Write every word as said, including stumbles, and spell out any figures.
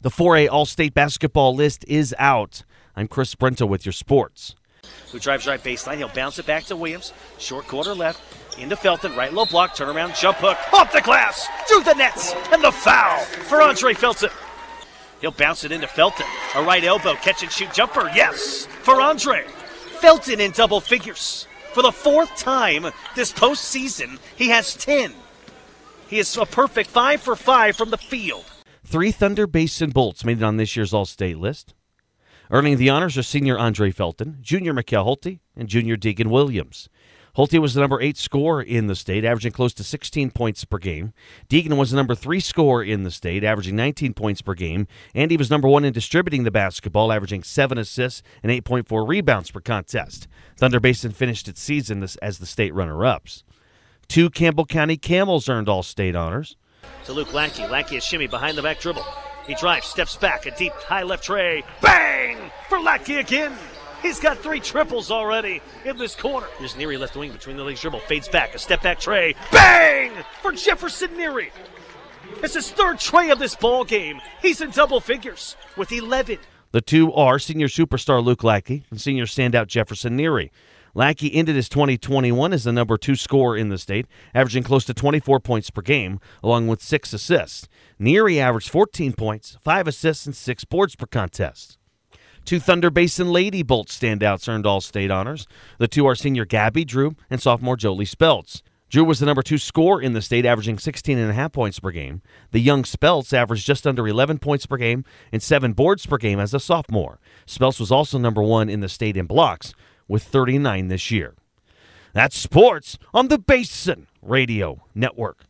The four A All-State basketball list is out. I'm Chris Brento with your sports. Who drives right baseline. He'll bounce it back to Williams. Short corner left. Into Felton. Right low block. Turnaround. Jump hook. Off the glass. Through the nets. And the foul for Andre Felton. He'll bounce it into Felton. A right elbow. Catch and shoot jumper. Yes. For Andre. Felton in double figures. For the fourth time this postseason, he has ten. He is a perfect five for five from the field. Three Thunder Basin Bolts made it on this year's All-State list. Earning the honors are senior Andre Felton, junior Mikal Holte, and junior Deegan Williams. Holte was the number eight scorer in the state, averaging close to sixteen points per game. Deegan was the number three scorer in the state, averaging nineteen points per game. And he was number one in distributing the basketball, averaging seven assists and eight point four rebounds per contest. Thunder Basin finished its season as the state runner-ups. Two Campbell County Camels earned all-state honors. To Luke Lackey. Lackey is shimmy behind the back dribble. He drives, steps back, a deep high left tray. Bang! For Lackey again. He's got three triples already in this corner. Here's Neary left wing between the legs dribble. Fades back, a step back tray. Bang! For Jefferson Neary. It's his third tray of this ball game. He's in double figures with eleven. The two are senior superstar Luke Lackey and senior standout Jefferson Neary. Lackey ended his twenty twenty-one as the number two scorer in the state, averaging close to twenty-four points per game, along with six assists. Neary averaged fourteen points, five assists, and six boards per contest. Two Thunder Basin Lady Bolt standouts earned all-state honors. The two are senior Gabby Drew and sophomore Jolie Speltz. Drew was the number two scorer in the state, averaging sixteen point five points per game. The young Speltz averaged just under eleven points per game and seven boards per game as a sophomore. Speltz was also number one in the state in blocks, with thirty-nine this year. That's sports on the Basin Radio Network.